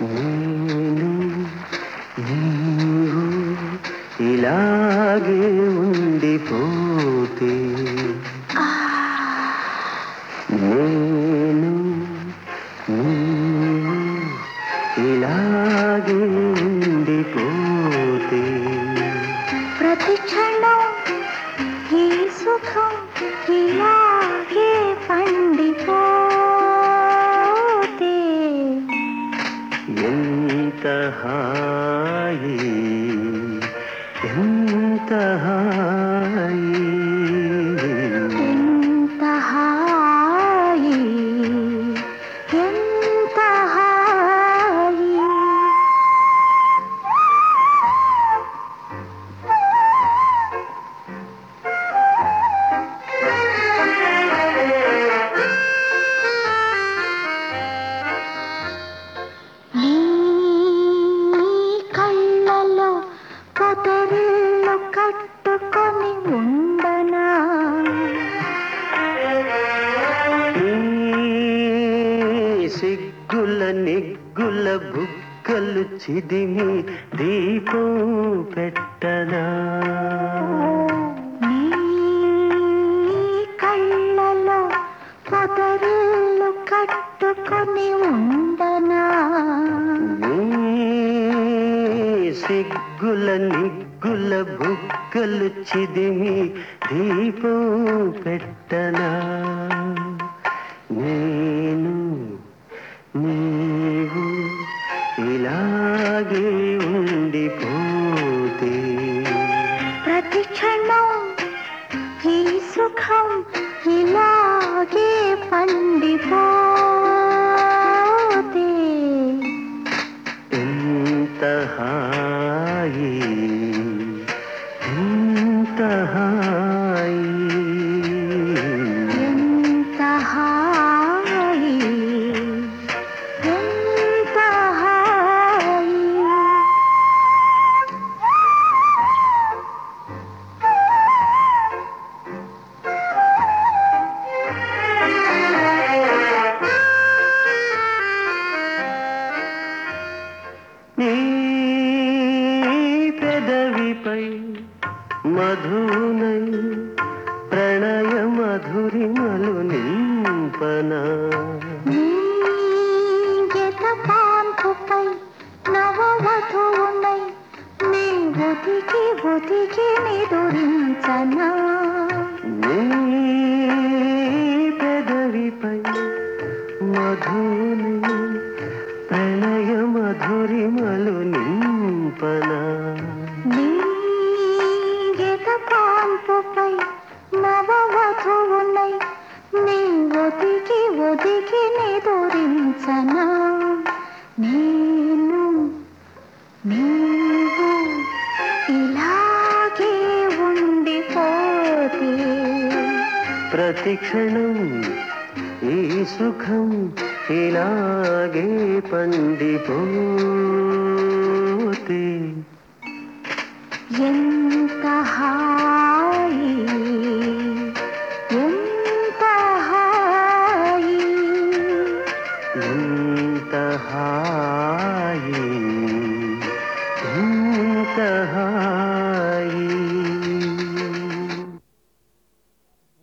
నేను నీవు ఇలాగే ఉండిపోతే నేను నీవు ఇలాగే ఉండిపోతే ప్రతి క్షణం ఈ సుఖం ఇలాగే పండిపోతే ఎంత హాయి ఎంత హాయి ఎంత హాయి ఎంత హాయి నీ కళ్ళలో పొదరిల్లు కట్టుకొని ఉండనా నీ సిగ్గుల నిగ్గుల బుగ్గలు చిదిమి దీపం పెట్టనా నీ కళ్ళలో పొదరిల్లు కట్టుకొని ఉండనా నీ సిగ్గుల నిగ్గుల బుగ్గలు చిదిమి దీపం పెట్టనా నేను నీవు ఇలాగే ఉండిపోతే ప్రతి క్షణం ఈ సుఖం ఇలాగే పండిపోతే ఎంత హాయి ఎంత హాయి ఎంత హాయి ఎంత హాయి నీ పెదవిపై మధునై ప్రణయ మధురిమలు నింపనా నీ గెత పాన్పుపై నవవధువునై నీ ఒదిగి ఒదిగి నిదురించనా నీ పెదవిపై మధునై ప్రణయ మధురిమలు నింపనా నీ గెత పాన్పుపై నవవధువునై నీ ఒదిగి ఒదిగి నిదురించనా నేను నీవు ఇలాగే ఉండిపోతే ప్రతి క్షణం ఈ సుఖం ఇలాగే పండిపోతే ఎంత హాయి